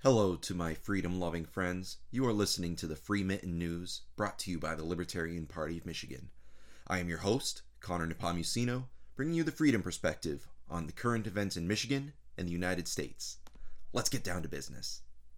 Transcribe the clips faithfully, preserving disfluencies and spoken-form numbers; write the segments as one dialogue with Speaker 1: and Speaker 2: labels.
Speaker 1: Hello to my freedom-loving friends. You are listening to the Free Mitten News, brought to you by the Libertarian Party of Michigan. I am your host, Connor Nepomuceno, bringing you the freedom perspective on the current events in Michigan and the United States. Let's get down to business.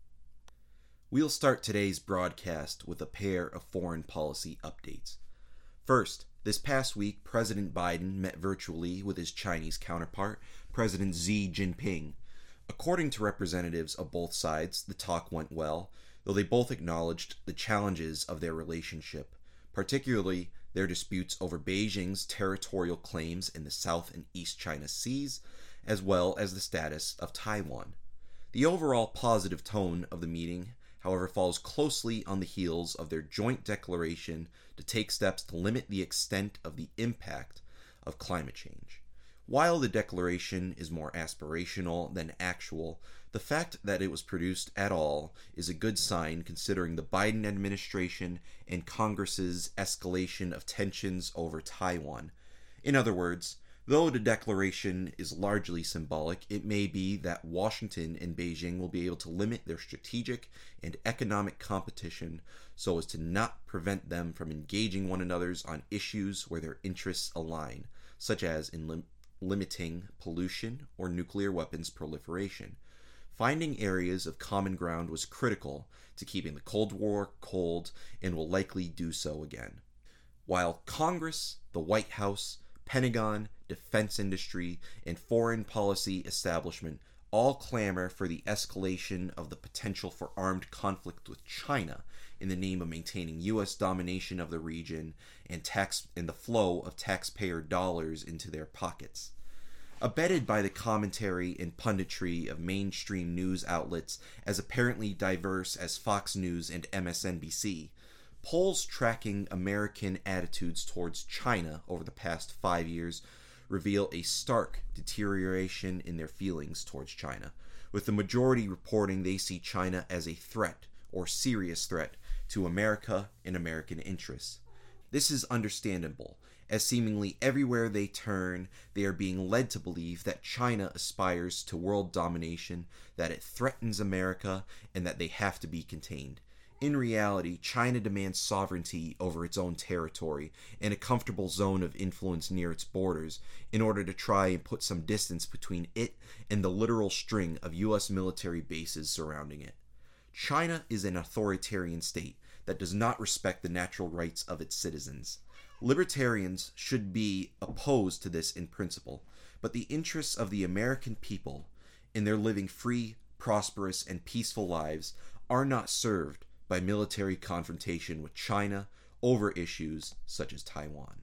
Speaker 1: We'll start today's broadcast with a pair of foreign policy updates. First, this past week, President Biden met virtually with his Chinese counterpart, President Xi Jinping. According to representatives of both sides, the talk went well, though they both acknowledged the challenges of their relationship, particularly their disputes over Beijing's territorial claims in the South and East China Seas, as well as the status of Taiwan. The overall positive tone of the meeting, however, falls closely on the heels of their joint declaration to take steps to limit the extent of the impact of climate change. While the declaration is more aspirational than actual, the fact that it was produced at all is a good sign considering the Biden administration and Congress's escalation of tensions over Taiwan. In other words, though the declaration is largely symbolic, it may be that Washington and Beijing will be able to limit their strategic and economic competition so as to not prevent them from engaging one another on issues where their interests align, such as in lim- limiting pollution or nuclear weapons proliferation. Finding areas of common ground was critical to keeping the Cold War cold and will likely do so again. While Congress, the White House, Pentagon, defense industry, and foreign policy establishment all clamor for the escalation of the potential for armed conflict with China in the name of maintaining U S domination of the region and tax and the flow of taxpayer dollars into their pockets. Abetted by the commentary and punditry of mainstream news outlets as apparently diverse as Fox News and M S N B C, polls tracking American attitudes towards China over the past five years reveal a stark deterioration in their feelings towards China, with the majority reporting they see China as a threat or serious threat to America and American interests. This is understandable, as seemingly everywhere they turn, they are being led to believe that China aspires to world domination, that it threatens America, and that they have to be contained. In reality, China demands sovereignty over its own territory and a comfortable zone of influence near its borders in order to try and put some distance between it and the literal string of U S military bases surrounding it. China is an authoritarian state that does not respect the natural rights of its citizens. Libertarians should be opposed to this in principle, but the interests of the American people in their living free, prosperous, and peaceful lives are not served by military confrontation with China over issues such as Taiwan.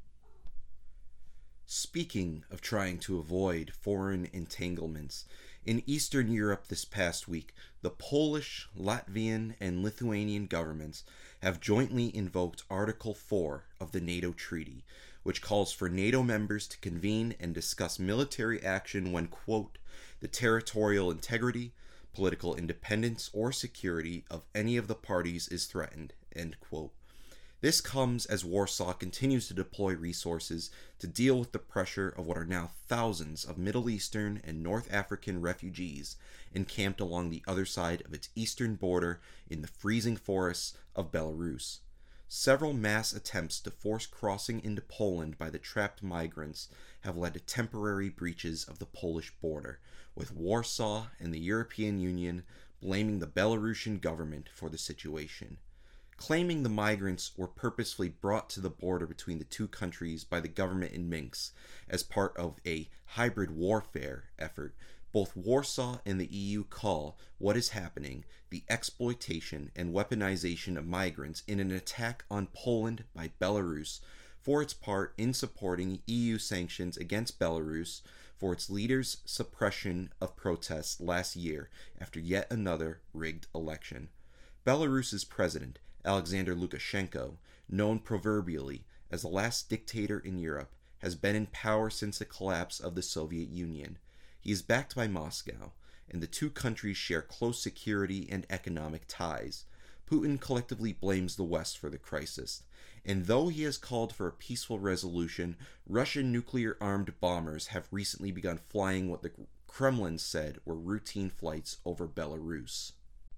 Speaker 1: Speaking of trying to avoid foreign entanglements, in Eastern Europe this past week, the Polish, Latvian, and Lithuanian governments have jointly invoked Article four of the NATO Treaty, which calls for NATO members to convene and discuss military action when, quote, the territorial integrity, political independence, or security of any of the parties is threatened, end quote. This comes as Warsaw continues to deploy resources to deal with the pressure of what are now thousands of Middle Eastern and North African refugees encamped along the other side of its eastern border in the freezing forests of Belarus. Several mass attempts to force crossing into Poland by the trapped migrants have led to temporary breaches of the Polish border, with Warsaw and the European Union blaming the Belarusian government for the situation. Claiming the migrants were purposefully brought to the border between the two countries by the government in Minsk as part of a hybrid warfare effort, both Warsaw and the E U call what is happening the exploitation and weaponization of migrants in an attack on Poland by Belarus for its part in supporting E U sanctions against Belarus for its leader's suppression of protests last year after yet another rigged election. Belarus's president, Alexander Lukashenko, known proverbially as the last dictator in Europe, has been in power since the collapse of the Soviet Union. He is backed by Moscow, and the two countries share close security and economic ties. Putin collectively blames the West for the crisis, and though he has called for a peaceful resolution, Russian nuclear-armed bombers have recently begun flying what the Kremlin said were routine flights over Belarus.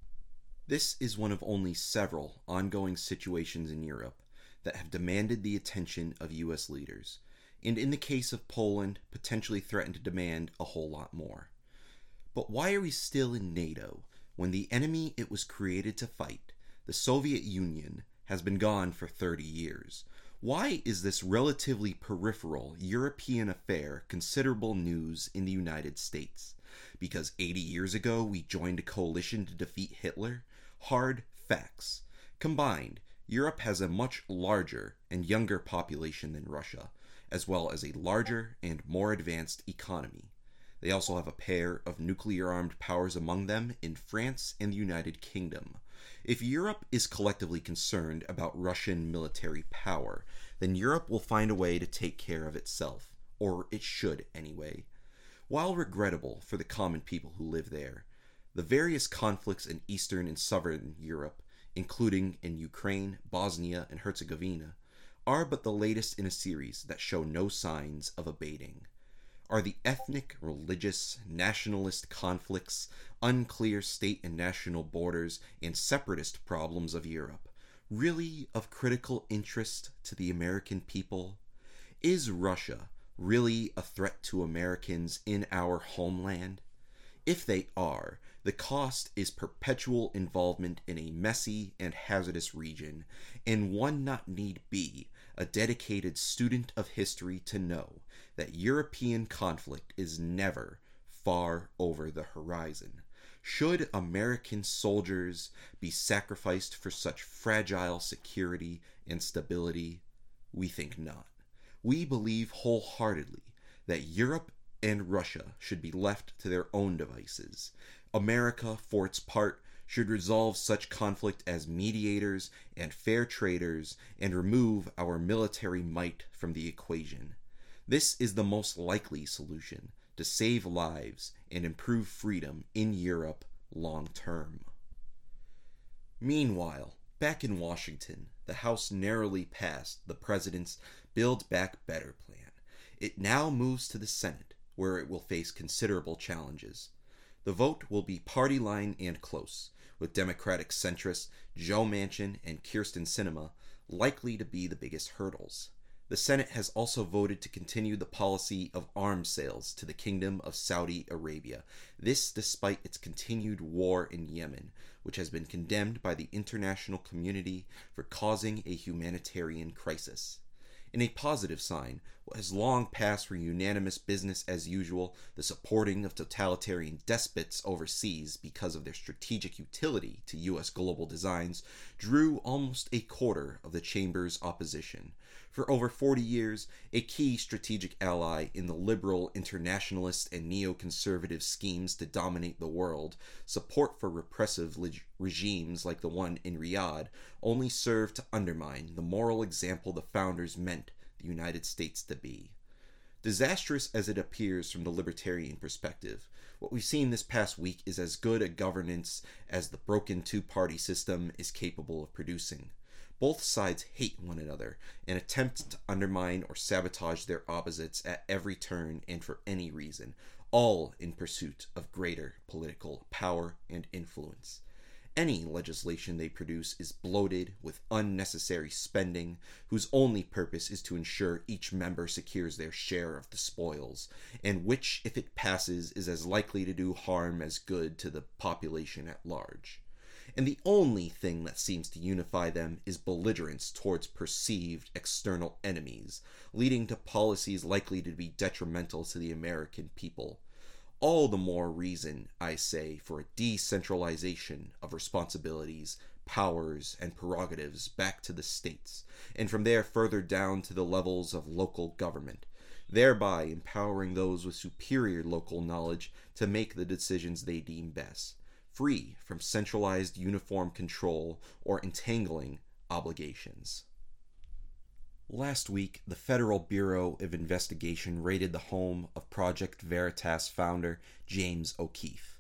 Speaker 1: This is one of only several ongoing situations in Europe that have demanded the attention of U S leaders, and in the case of Poland, potentially threaten to demand a whole lot more. But why are we still in NATO when the enemy it was created to fight, the Soviet Union, has been gone for thirty years? Why is this relatively peripheral European affair considerable news in the United States? Because eighty years ago we joined a coalition to defeat Hitler? Hard facts. Combined, Europe has a much larger and younger population than Russia, as well as a larger and more advanced economy. They also have a pair of nuclear-armed powers among them in France and the United Kingdom. If Europe is collectively concerned about Russian military power, then Europe will find a way to take care of itself, or it should anyway. While regrettable for the common people who live there, the various conflicts in Eastern and Southern Europe, including in Ukraine, Bosnia, and Herzegovina, are but the latest in a series that show no signs of abating. Are the ethnic, religious, nationalist conflicts, unclear state and national borders, and separatist problems of Europe really of critical interest to the American people? Is Russia really a threat to Americans in our homeland? If they are, the cost is perpetual involvement in a messy and hazardous region, and one not need be a dedicated student of history to know that European conflict is never far over the horizon. Should American soldiers be sacrificed for such fragile security and stability? We think not. We believe wholeheartedly that Europe and Russia should be left to their own devices. America, for its part, should resolve such conflict as mediators and fair traders and remove our military might from the equation. This is the most likely solution to save lives and improve freedom in Europe long term. Meanwhile, back in Washington, the House narrowly passed the president's Build Back Better plan. It now moves to the Senate, where it will face considerable challenges. The vote will be party line and close, with Democratic centrists Joe Manchin and Kyrsten Sinema likely to be the biggest hurdles. The Senate has also voted to continue the policy of arms sales to the Kingdom of Saudi Arabia, this despite its continued war in Yemen, which has been condemned by the international community for causing a humanitarian crisis. In a positive sign, what has long passed for unanimous business as usual, the supporting of totalitarian despots overseas because of their strategic utility to U S global designs, drew almost a quarter of the chamber's opposition. For over forty years, a key strategic ally in the liberal, internationalist, and neoconservative schemes to dominate the world, support for repressive leg- regimes like the one in Riyadh only served to undermine the moral example the founders meant the United States to be. Disastrous as it appears from the libertarian perspective, what we've seen this past week is as good a governance as the broken two-party system is capable of producing. Both sides hate one another and attempt to undermine or sabotage their opposites at every turn and for any reason, all in pursuit of greater political power and influence. Any legislation they produce is bloated with unnecessary spending, whose only purpose is to ensure each member secures their share of the spoils, and which, if it passes, is as likely to do harm as good to the population at large. And the only thing that seems to unify them is belligerence towards perceived external enemies, leading to policies likely to be detrimental to the American people. All the more reason, I say, for a decentralization of responsibilities, powers, and prerogatives back to the states, and from there further down to the levels of local government, thereby empowering those with superior local knowledge to make the decisions they deem best, free from centralized uniform control or entangling obligations. Last week, the Federal Bureau of Investigation raided the home of Project Veritas founder James O'Keefe.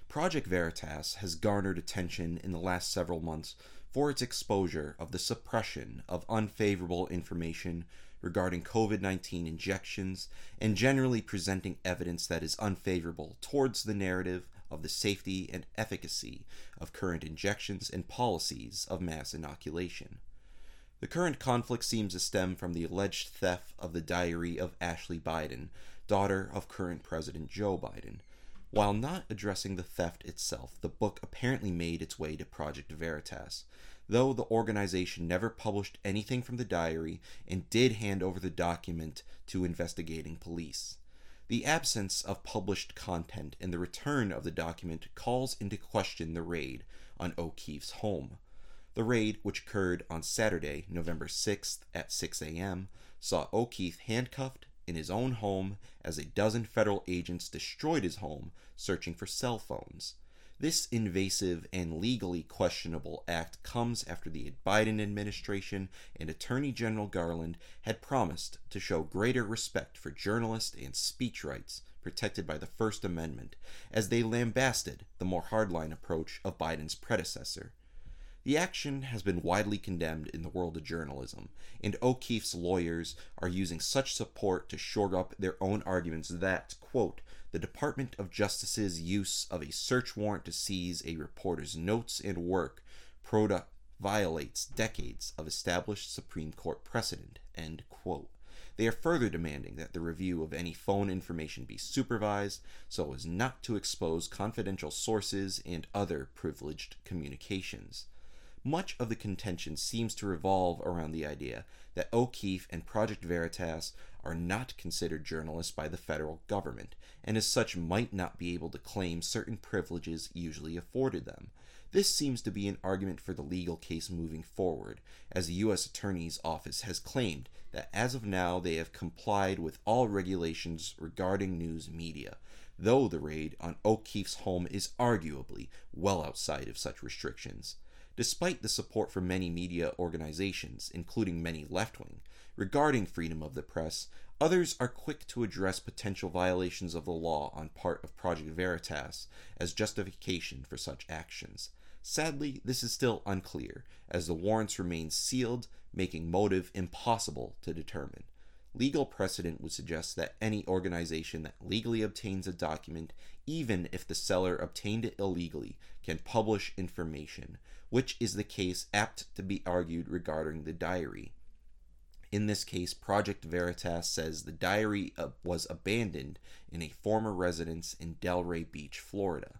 Speaker 1: Project Veritas has garnered attention in the last several months for its exposure of the suppression of unfavorable information regarding COVID nineteen injections and generally presenting evidence that is unfavorable towards the narrative of the safety and efficacy of current injections and policies of mass inoculation. The current conflict seems to stem from the alleged theft of the diary of Ashley Biden, daughter of current President Joe Biden. While not addressing the theft itself, the book apparently made its way to Project Veritas, though the organization never published anything from the diary and did hand over the document to investigating police. The absence of published content and the return of the document calls into question the raid on O'Keefe's home. The raid, which occurred on Saturday, November sixth at six a.m., saw O'Keefe handcuffed in his own home as a dozen federal agents destroyed his home searching for cell phones. This invasive and legally questionable act comes after the Biden administration and Attorney General Garland had promised to show greater respect for journalists and speech rights protected by the First Amendment, as they lambasted the more hardline approach of Biden's predecessor. The action has been widely condemned in the world of journalism, and O'Keefe's lawyers are using such support to shore up their own arguments that, quote, the Department of Justice's use of a search warrant to seize a reporter's notes and work product violates decades of established Supreme Court precedent, end quote. They are further demanding that the review of any phone information be supervised so as not to expose confidential sources and other privileged communications. Much of the contention seems to revolve around the idea that O'Keefe and Project Veritas are not considered journalists by the federal government, and as such might not be able to claim certain privileges usually afforded them. This seems to be an argument for the legal case moving forward, as the U S Attorney's Office has claimed that as of now they have complied with all regulations regarding news media, though the raid on O'Keefe's home is arguably well outside of such restrictions. Despite the support from many media organizations, including many left-wing, regarding freedom of the press, others are quick to address potential violations of the law on part of Project Veritas as justification for such actions. Sadly, this is still unclear, as the warrants remain sealed, making motive impossible to determine. Legal precedent would suggest that any organization that legally obtains a document, even if the seller obtained it illegally, can publish information, which is the case apt to be argued regarding the diary. In this case, Project Veritas says the diary uh, was abandoned in a former residence in Delray Beach, Florida.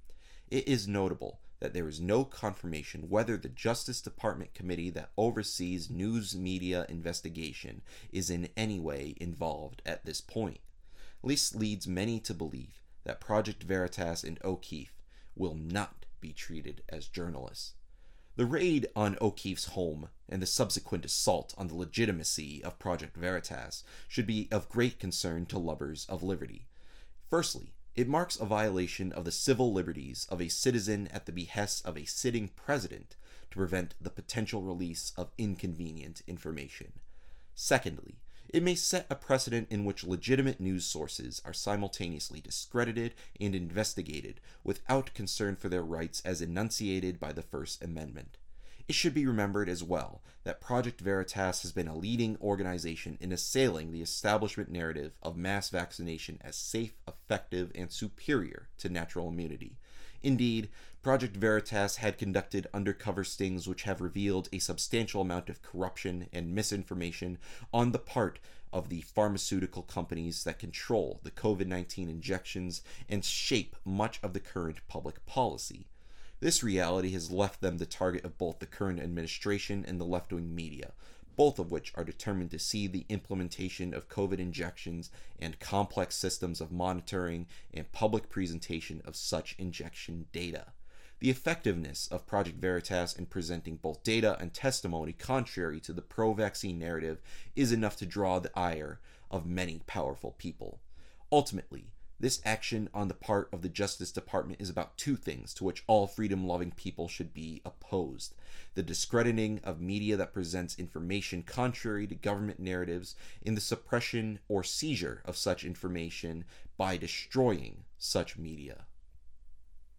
Speaker 1: It is notable that there is no confirmation whether the Justice Department committee that oversees news media investigation is in any way involved at this point. This leads many to believe that Project Veritas and O'Keefe will not be treated as journalists. The raid on O'Keefe's home and the subsequent assault on the legitimacy of Project Veritas should be of great concern to lovers of liberty. Firstly, it marks a violation of the civil liberties of a citizen at the behest of a sitting president to prevent the potential release of inconvenient information. Secondly, it may set a precedent in which legitimate news sources are simultaneously discredited and investigated without concern for their rights as enunciated by the First Amendment. It should be remembered as well that Project Veritas has been a leading organization in assailing the establishment narrative of mass vaccination as safe, effective, and superior to natural immunity. Indeed, Project Veritas had conducted undercover stings which have revealed a substantial amount of corruption and misinformation on the part of the pharmaceutical companies that control the COVID nineteen injections and shape much of the current public policy. This reality has left them the target of both the current administration and the left-wing media, both of which are determined to see the implementation of COVID injections and complex systems of monitoring and public presentation of such injection data. The effectiveness of Project Veritas in presenting both data and testimony contrary to the pro-vaccine narrative is enough to draw the ire of many powerful people. Ultimately, this action on the part of the Justice Department is about two things to which all freedom-loving people should be opposed: the discrediting of media that presents information contrary to government narratives, and the suppression or seizure of such information by destroying such media.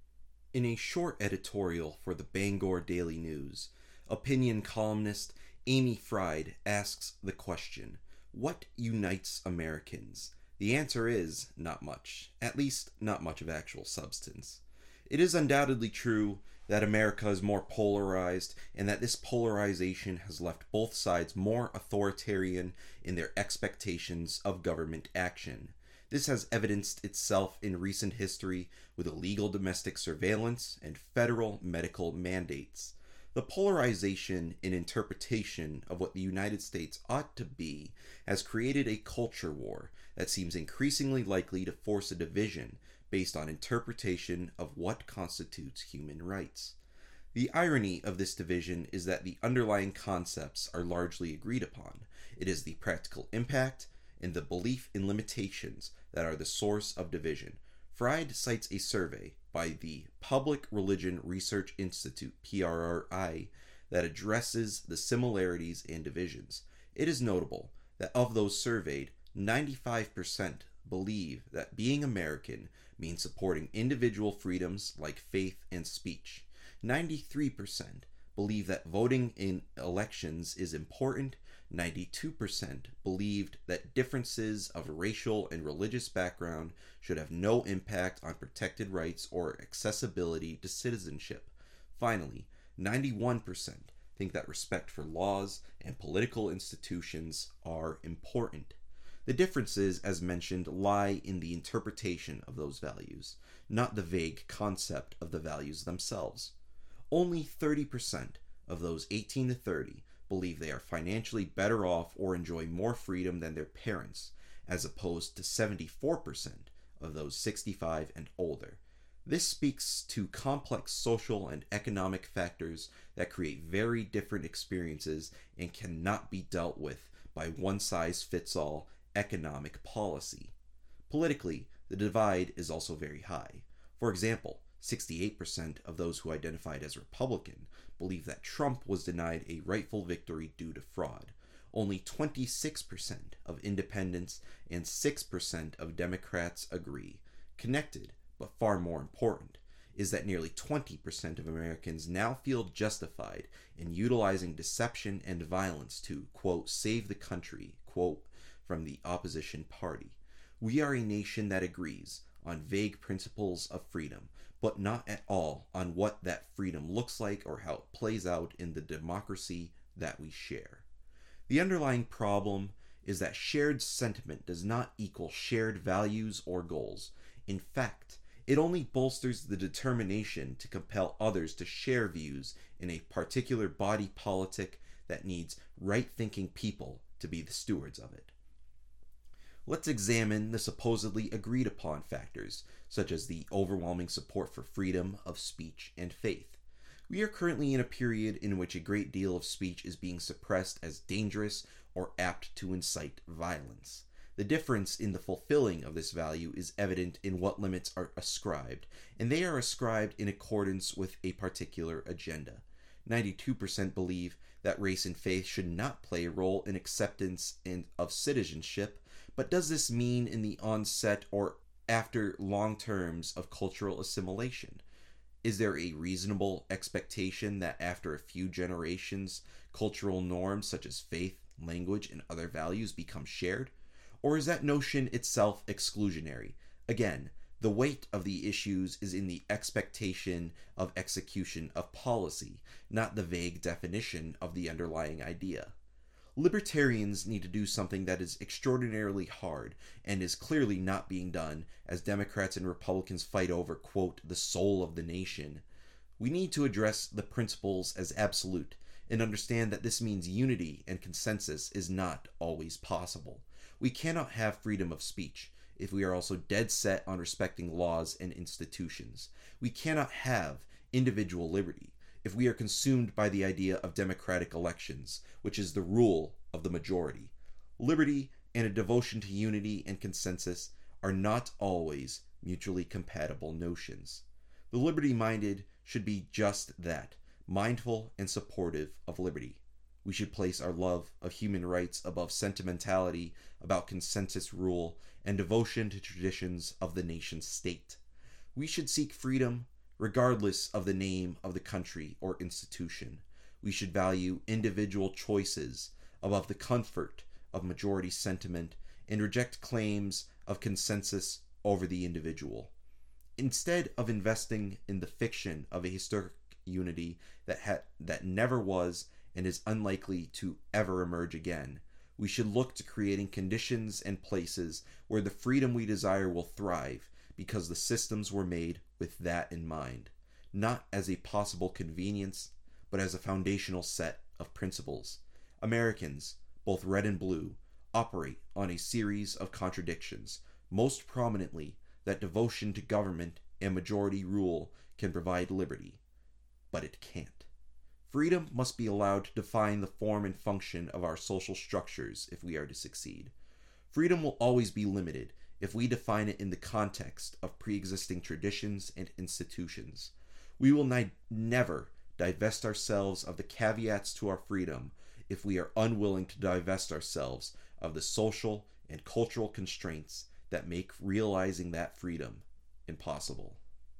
Speaker 1: In a short editorial for the Bangor Daily News, opinion columnist Amy Fried asks the question, what unites Americans? The answer is not much, at least not much of actual substance. It is undoubtedly true that America is more polarized and that this polarization has left both sides more authoritarian in their expectations of government action. This has evidenced itself in recent history with illegal domestic surveillance and federal medical mandates. The polarization in interpretation of what the United States ought to be has created a culture war that seems increasingly likely to force a division based on interpretation of what constitutes human rights. The irony of this division is that the underlying concepts are largely agreed upon. It is the practical impact and the belief in limitations that are the source of division. Fried cites a survey by the Public Religion Research Institute, P R R I, that addresses the similarities and divisions. It is notable that of those surveyed, ninety-five percent believe that being American means supporting individual freedoms like faith and speech. ninety-three percent believe that voting in elections is important. ninety-two percent believed that differences of racial and religious background should have no impact on protected rights or accessibility to citizenship. Finally, ninety-one percent think that respect for laws and political institutions are important. The differences, as mentioned, lie in the interpretation of those values, not the vague concept of the values themselves. Only thirty percent of those eighteen to thirty believe they are financially better off or enjoy more freedom than their parents, as opposed to seventy-four percent of those sixty-five and older. This speaks to complex social and economic factors that create very different experiences and cannot be dealt with by one-size-fits-all economic policy. Politically, the divide is also very high. For example, sixty-eight percent of those who identified as Republican believe that Trump was denied a rightful victory due to fraud. Only twenty-six percent of independents and six percent of Democrats agree. Connected, but far more important, is that nearly twenty percent of Americans now feel justified in utilizing deception and violence to, quote, save the country, quote, from the opposition party. We are a nation that agrees on vague principles of freedom, but not at all on what that freedom looks like or how it plays out in the democracy that we share. The underlying problem is that shared sentiment does not equal shared values or goals. In fact, it only bolsters the determination to compel others to share views in a particular body politic that needs right-thinking people to be the stewards of it. Let's examine the supposedly agreed upon factors, such as the overwhelming support for freedom of speech and faith. We are currently in a period in which a great deal of speech is being suppressed as dangerous or apt to incite violence. The difference in the fulfilling of this value is evident in what limits are ascribed, and they are ascribed in accordance with a particular agenda. ninety-two percent believe that race and faith should not play a role in acceptance of citizenship. But does this mean in the onset or after long terms of cultural assimilation? Is there a reasonable expectation that after a few generations, cultural norms such as faith, language, and other values become shared? Or is that notion itself exclusionary? Again, the weight of the issues is in the expectation of execution of policy, not the vague definition of the underlying idea. Libertarians need to do something that is extraordinarily hard and is clearly not being done as Democrats and Republicans fight over, quote, the soul of the nation. We need to address the principles as absolute and understand that this means unity and consensus is not always possible. We cannot have freedom of speech if we are also dead set on respecting laws and institutions. We cannot have individual liberty if we are consumed by the idea of democratic elections, which is the rule of the majority. Liberty and a devotion to unity and consensus are not always mutually compatible notions. The liberty-minded should be just that, mindful and supportive of liberty. We should place our love of human rights above sentimentality about consensus rule and devotion to traditions of the nation state. We should seek freedom, Regardless of the name of the country or institution, we should value individual choices above the comfort of majority sentiment and reject claims of consensus over the individual. Instead of investing in the fiction of a historic unity that ha- that never was and is unlikely to ever emerge again, we should look to creating conditions and places where the freedom we desire will thrive because the systems were made with that in mind, not as a possible convenience, but as a foundational set of principles. Americans, both red and blue, operate on a series of contradictions, most prominently that devotion to government and majority rule can provide liberty, but it can't. Freedom must be allowed to define the form and function of our social structures if we are to succeed. Freedom will always be limited if we define it in the context of pre-existing traditions and institutions. We will ni- never divest ourselves of the caveats to our freedom if we are unwilling to divest ourselves of the social and cultural constraints that make realizing that freedom impossible.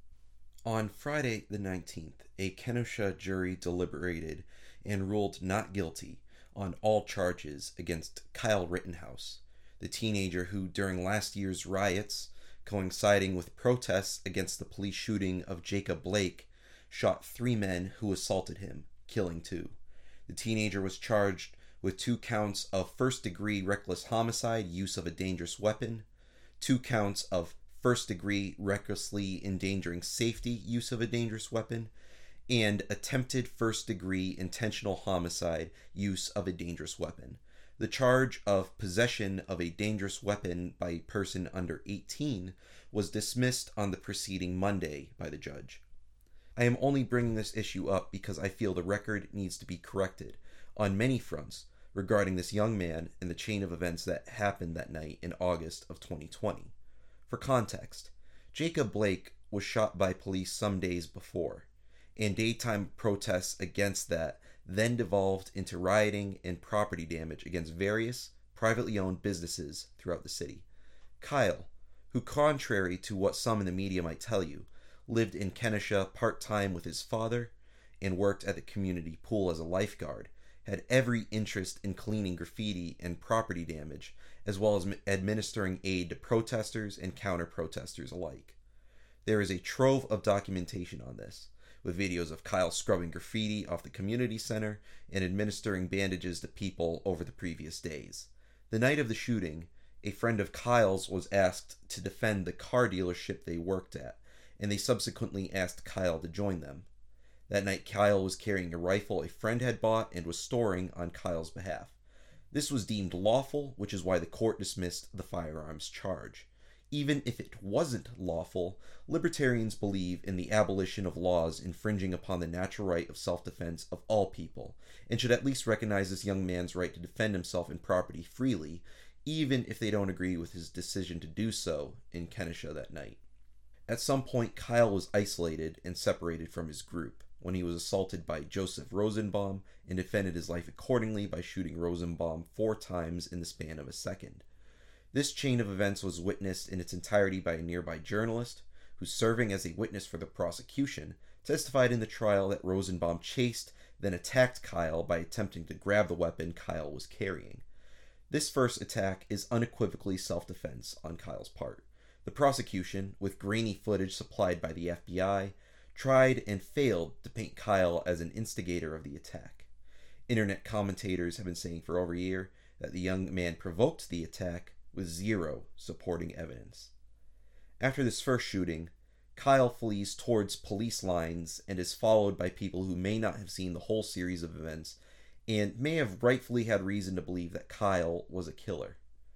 Speaker 1: On Friday the nineteenth, a Kenosha jury deliberated and ruled not guilty on all charges against Kyle Rittenhouse, the teenager who, during last year's riots, coinciding with protests against the police shooting of Jacob Blake, shot three men who assaulted him, killing two. The teenager was charged with two counts of first-degree reckless homicide, use of a dangerous weapon, two counts of first-degree recklessly endangering safety, use of a dangerous weapon, and attempted first-degree intentional homicide, use of a dangerous weapon. The charge of possession of a dangerous weapon by a person under eighteen was dismissed on the preceding Monday by the judge. I am only bringing this issue up because I feel the record needs to be corrected on many fronts regarding this young man and the chain of events that happened that night in August of twenty twenty. For context, Jacob Blake was shot by police some days before, and daytime protests against that then devolved into rioting and property damage against various privately owned businesses throughout the city. Kyle, who, contrary to what some in the media might tell you, lived in Kenosha part-time with his father and worked at the community pool as a lifeguard, had every interest in cleaning graffiti and property damage, as well as administering aid to protesters and counter-protesters alike. There is a trove of documentation on this, with videos of Kyle scrubbing graffiti off the community center and administering bandages to people over the previous days. The night of the shooting, a friend of Kyle's was asked to defend the car dealership they worked at, and they subsequently asked Kyle to join them. That night, Kyle was carrying a rifle a friend had bought and was storing on Kyle's behalf. This was deemed lawful, which is why the court dismissed the firearms charge. Even if it wasn't lawful, libertarians believe in the abolition of laws infringing upon the natural right of self-defense of all people, and should at least recognize this young man's right to defend himself and property freely, even if they don't agree with his decision to do so in Kenosha that night. At some point, Kyle was isolated and separated from his group when he was assaulted by Joseph Rosenbaum and defended his life accordingly by shooting Rosenbaum four times in the span of a second. This chain of events was witnessed in its entirety by a nearby journalist, who, serving as a witness for the prosecution, testified in the trial that Rosenbaum chased, then attacked Kyle by attempting to grab the weapon Kyle was carrying. This first attack is unequivocally self-defense on Kyle's part. The prosecution, with grainy footage supplied by the F B I, tried and failed to paint Kyle as an instigator of the attack. Internet commentators have been saying for over a year that the young man provoked the attack with zero supporting evidence. After this first shooting, Kyle flees towards police lines and is followed by people who may not have seen the whole series of events and may have rightfully had reason to believe that Kyle was a killer.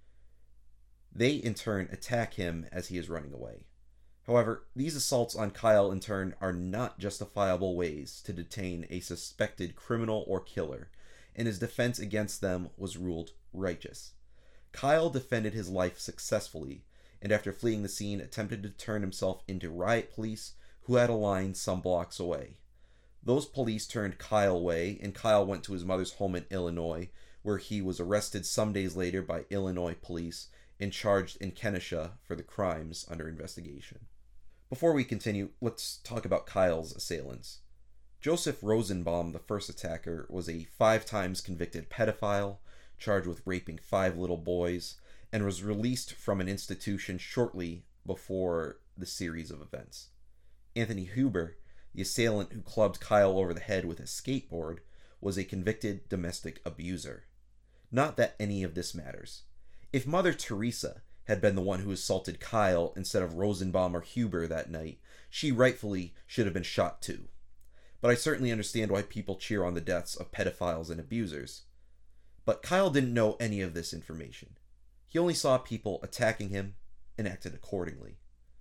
Speaker 1: They, in turn, attack him as he is running away. However, these assaults on Kyle, in turn, are not justifiable ways to detain a suspected criminal or killer, and his defense against them was ruled righteous. Kyle defended his life successfully, and after fleeing the scene, attempted to turn himself into riot police who had a line some blocks away. Those police turned Kyle away, and Kyle went to his mother's home in Illinois, where he was arrested some days later by Illinois police and charged in Kenosha for the crimes under investigation. Before we continue, let's talk about Kyle's assailants. Joseph Rosenbaum, the first attacker, was a five times convicted pedophile, charged with raping five little boys, and was released from an institution shortly before the series of events. Anthony Huber, the assailant who clubbed Kyle over the head with a skateboard, was a convicted domestic abuser. Not that any of this matters. If Mother Teresa had been the one who assaulted Kyle instead of Rosenbaum or Huber that night, she rightfully should have been shot too. But I certainly understand why people cheer on the deaths of pedophiles and abusers. But Kyle didn't know any of this information. He only saw people attacking him and acted accordingly.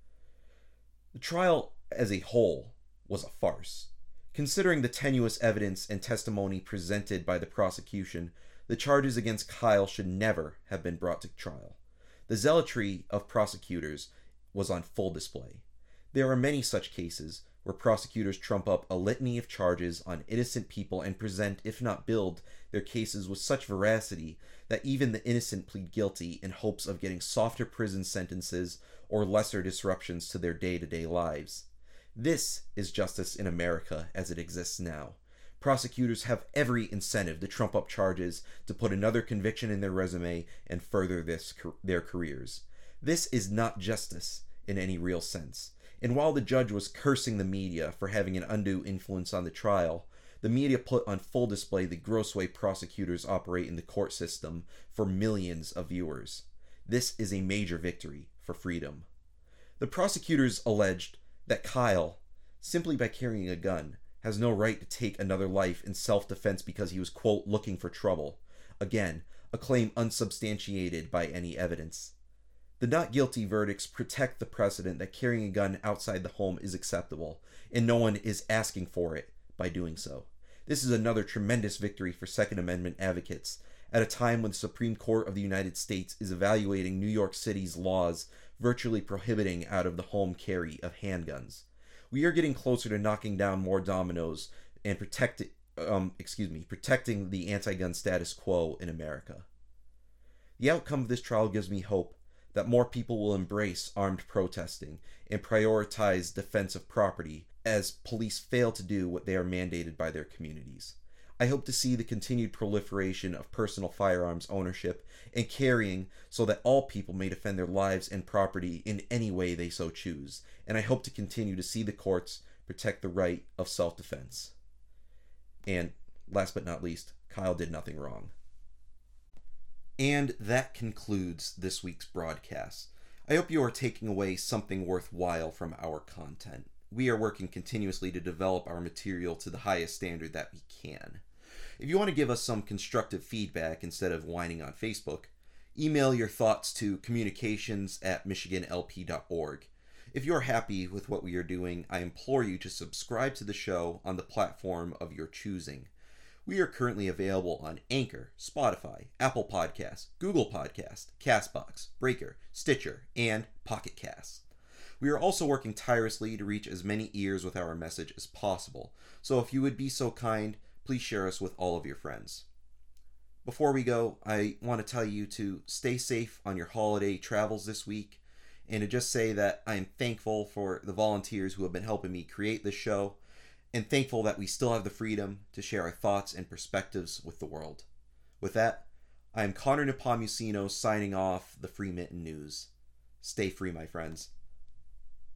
Speaker 1: The trial as a whole was a farce. Considering the tenuous evidence and testimony presented by the prosecution, the charges against Kyle should never have been brought to trial. The zealotry of prosecutors was on full display. There are many such cases where prosecutors trump up a litany of charges on innocent people and present, if not build, their cases with such veracity that even the innocent plead guilty in hopes of getting softer prison sentences or lesser disruptions to their day-to-day lives. This is justice in America as it exists now. Prosecutors have every incentive to trump up charges, to put another conviction in their resume, and further this, their careers. This is not justice in any real sense. And while the judge was cursing the media for having an undue influence on the trial, the media put on full display the gross way prosecutors operate in the court system for millions of viewers. This is a major victory for freedom. The prosecutors alleged that Kyle, simply by carrying a gun, has no right to take another life in self-defense because he was, quote, looking for trouble. Again, a claim unsubstantiated by any evidence. The not guilty verdicts protect the precedent that carrying a gun outside the home is acceptable, and no one is asking for it by doing so. This is another tremendous victory for Second Amendment advocates, at a time when the Supreme Court of the United States is evaluating New York City's laws virtually prohibiting out-of-the-home carry of handguns. We are getting closer to knocking down more dominoes and protect, um, excuse me, protecting the anti-gun status quo in America. The outcome of this trial gives me hope that more people will embrace armed protesting and prioritize defense of property as police fail to do what they are mandated by their communities. I hope to see the continued proliferation of personal firearms ownership and carrying so that all people may defend their lives and property in any way they so choose, and I hope to continue to see the courts protect the right of self-defense. And, last but not least, Kyle did nothing wrong. And that concludes this week's broadcast. I hope you are taking away something worthwhile from our content. We are working continuously to develop our material to the highest standard that we can. If you want to give us some constructive feedback instead of whining on Facebook, email your thoughts to communications at michigan l p dot org. If you're happy with what we are doing, I implore you to subscribe to the show on the platform of your choosing. We are currently available on Anchor, Spotify, Apple Podcasts, Google Podcasts, CastBox, Breaker, Stitcher, and Pocket Casts. We are also working tirelessly to reach as many ears with our message as possible, so if you would be so kind, please share us with all of your friends. Before we go, I want to tell you to stay safe on your holiday travels this week, and to just say that I am thankful for the volunteers who have been helping me create this show, and thankful that we still have the freedom to share our thoughts and perspectives with the world. With that, I am Connor Nepomuceno signing off the Free Mitten News. Stay free, my friends.